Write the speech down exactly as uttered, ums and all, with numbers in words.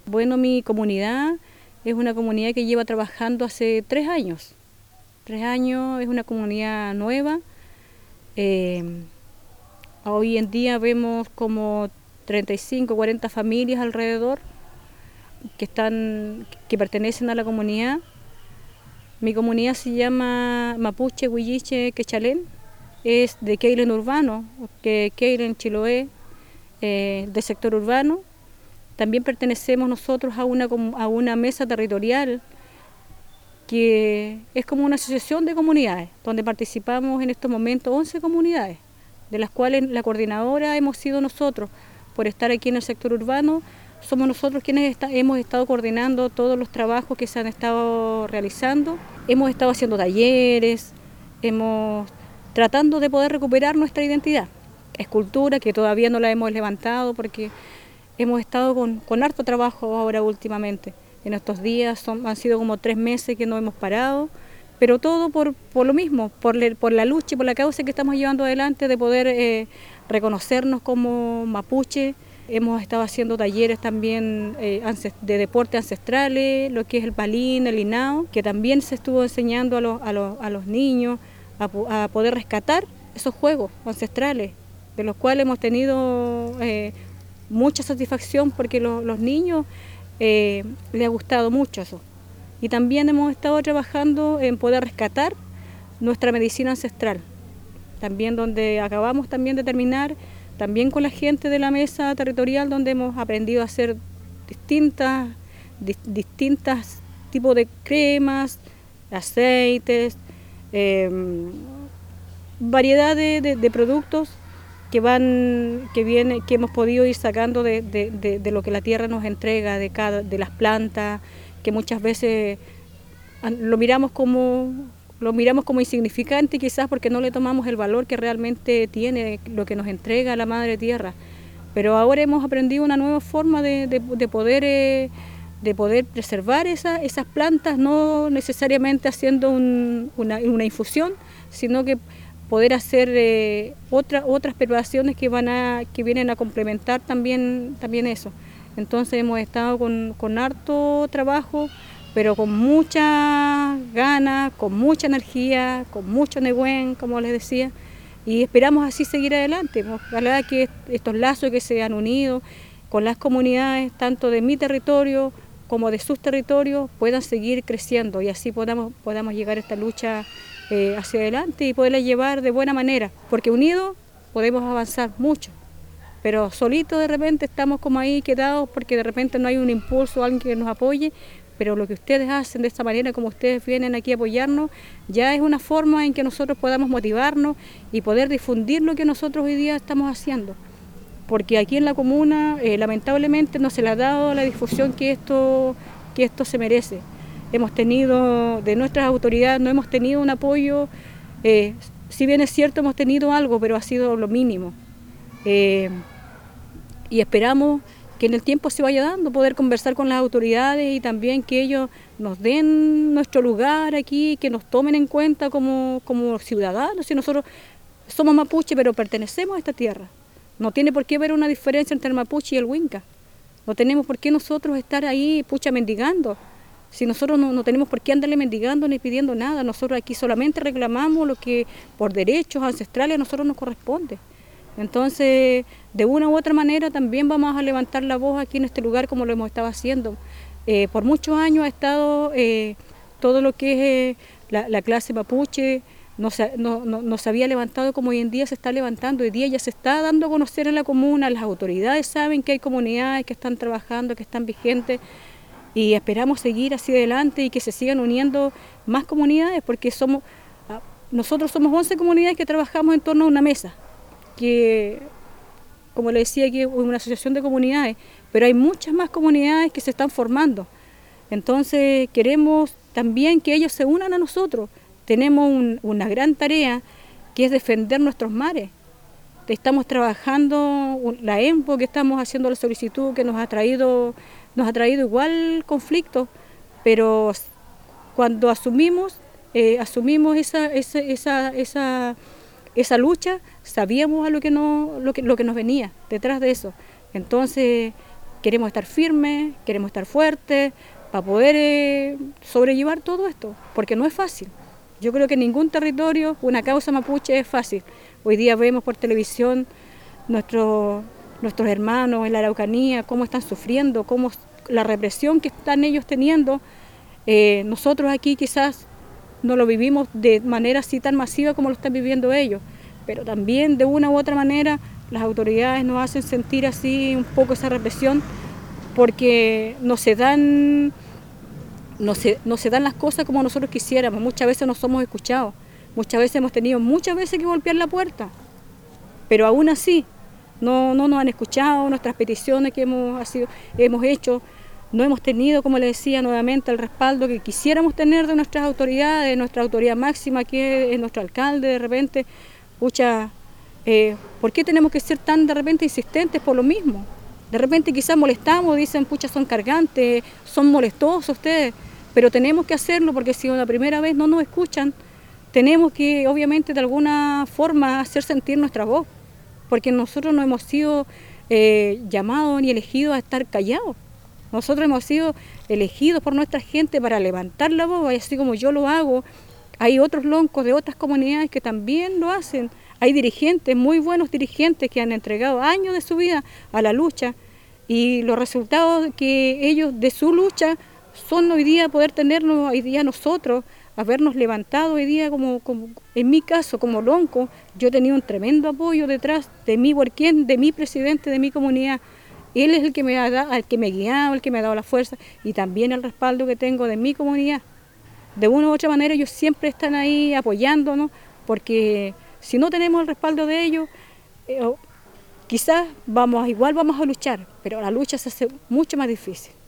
Bueno, mi comunidad es una comunidad que lleva trabajando hace tres años. Tres años, es una comunidad nueva. Eh, hoy en día vemos como treinta y cinco, cuarenta familias alrededor que, están, que pertenecen a la comunidad. Mi comunidad se llama Mapuche Huilliche Quechalén, es de Keilen urbano, que Keilen Chiloé, eh, de sector urbano. También pertenecemos nosotros a una, a una mesa territorial que es como una asociación de comunidades, donde participamos en estos momentos once comunidades, de las cuales la coordinadora hemos sido nosotros. Por estar aquí en el sector urbano, somos nosotros quienes está, hemos estado coordinando todos los trabajos que se han estado realizando. Hemos estado haciendo talleres, hemos tratando de poder recuperar nuestra identidad. Escultura, que todavía no la hemos levantado porque hemos estado con, con harto trabajo ahora últimamente. En estos días son, han sido como tres meses que no hemos parado, pero todo por, por lo mismo, por, le, por la lucha y por la causa que estamos llevando adelante de poder eh, reconocernos como mapuche. Hemos estado haciendo talleres también eh, de deportes ancestrales, lo que es el palín, el hinao, que también se estuvo enseñando a los, a los, a los niños a, a poder rescatar esos juegos ancestrales, de los cuales hemos tenido eh, mucha satisfacción porque lo, los niños eh, les ha gustado mucho eso. Y también hemos estado trabajando en poder rescatar nuestra medicina ancestral, también donde acabamos también de terminar, también con la gente de la mesa territorial, donde hemos aprendido a hacer distintas, di, distintas tipos de cremas, aceites, eh, variedad de, de, de productos que van, que viene, que hemos podido ir sacando de, de, de, de lo que la tierra nos entrega, de cada, de las plantas, que muchas veces lo miramos como lo miramos como insignificante, quizás porque no le tomamos el valor que realmente tiene lo que nos entrega la madre tierra. Pero ahora hemos aprendido una nueva forma de, de, de poder eh, de poder preservar esa, esas plantas, no necesariamente haciendo un, una, una infusión, sino que poder hacer eh, otra, otras preparaciones que van a, que vienen a complementar también, también eso. Entonces hemos estado con, con harto trabajo, pero con mucha ganas, con mucha energía, con mucho negüen, como les decía, y esperamos así seguir adelante. Ojalá que estos lazos que se han unido con las comunidades, tanto de mi territorio como de sus territorios, puedan seguir creciendo y así podamos, podamos llegar a esta lucha eh, hacia adelante y poderla llevar de buena manera, porque unidos podemos avanzar mucho. Pero solitos de repente estamos como ahí quedados porque de repente no hay un impulso, alguien que nos apoye, pero lo que ustedes hacen de esta manera, como ustedes vienen aquí a apoyarnos, ya es una forma en que nosotros podamos motivarnos y poder difundir lo que nosotros hoy día estamos haciendo. Porque aquí en la comuna eh, lamentablemente no se le ha dado la difusión que esto, que esto se merece. Hemos tenido, de nuestras autoridades no hemos tenido un apoyo, eh, si bien es cierto hemos tenido algo, pero ha sido lo mínimo. Eh, y esperamos que en el tiempo se vaya dando, poder conversar con las autoridades y también que ellos nos den nuestro lugar aquí, que nos tomen en cuenta como, como ciudadanos. Si nosotros somos mapuche, pero pertenecemos a esta tierra. No tiene por qué haber una diferencia entre el mapuche y el huinca. No tenemos por qué nosotros estar ahí, pucha, mendigando. Si nosotros no, no tenemos por qué andarle mendigando ni pidiendo nada, nosotros aquí solamente reclamamos lo que por derechos ancestrales a nosotros nos corresponde. Entonces, de una u otra manera también vamos a levantar la voz aquí en este lugar como lo hemos estado haciendo. Eh, por muchos años ha estado eh, todo lo que es eh, la, la clase mapuche, no se, no, no, no se había levantado como hoy en día se está levantando. Hoy día ya se está dando a conocer en la comuna, las autoridades saben que hay comunidades que están trabajando, que están vigentes y esperamos seguir hacia adelante y que se sigan uniendo más comunidades porque somos, nosotros somos once comunidades que trabajamos en torno a una mesa. Que, como le decía, que es una asociación de comunidades, pero hay muchas más comunidades que se están formando. Entonces queremos también que ellos se unan a nosotros. Tenemos un, una gran tarea que es defender nuestros mares. Estamos trabajando, la E M P O, que estamos haciendo la solicitud, que nos ha traído, nos ha traído igual conflictos, pero cuando asumimos, eh, asumimos esa, esa, esa, esa esa lucha, sabíamos a lo que, no, lo, que, lo que nos venía detrás de eso. Entonces queremos estar firmes, queremos estar fuertes para poder eh, sobrellevar todo esto, porque no es fácil. Yo creo que en ningún territorio una causa mapuche es fácil. Hoy día vemos por televisión nuestros, nuestros hermanos en la Araucanía, cómo están sufriendo, cómo la represión que están ellos teniendo. Eh, nosotros aquí quizás no lo vivimos de manera así tan masiva como lo están viviendo ellos, pero también de una u otra manera las autoridades nos hacen sentir así un poco esa represión, porque no se dan, no se, no se dan las cosas como nosotros quisiéramos. Muchas veces no somos escuchados, muchas veces hemos tenido muchas veces que golpear la puerta, pero aún así no, no nos han escuchado nuestras peticiones que hemos, ha sido, hemos hecho. No hemos tenido, como le decía nuevamente, el respaldo que quisiéramos tener de nuestras autoridades, de nuestra autoridad máxima, que es nuestro alcalde. De repente, pucha, eh, ¿por qué tenemos que ser tan de repente insistentes por lo mismo? De repente quizás molestamos, dicen, pucha, son cargantes, son molestosos ustedes, pero tenemos que hacerlo porque si la primera vez no nos escuchan, tenemos que, obviamente, de alguna forma hacer sentir nuestra voz, porque nosotros no hemos sido eh, llamados ni elegidos a estar callados. Nosotros hemos sido elegidos por nuestra gente para levantar la voz, y así como yo lo hago, hay otros loncos de otras comunidades que también lo hacen. Hay dirigentes, muy buenos dirigentes, que han entregado años de su vida a la lucha, y los resultados que ellos de su lucha son hoy día poder tenernos hoy día nosotros, habernos levantado hoy día, como, como en mi caso, como lonco. Yo he tenido un tremendo apoyo detrás de mi huerquén, de mi presidente, de mi comunidad. Él es el que me ha dado, el que me ha guiado, el que me ha dado la fuerza, y también el respaldo que tengo de mi comunidad. De una u otra manera ellos siempre están ahí apoyándonos, porque si no tenemos el respaldo de ellos, eh, quizás vamos, igual vamos a luchar, pero la lucha se hace mucho más difícil.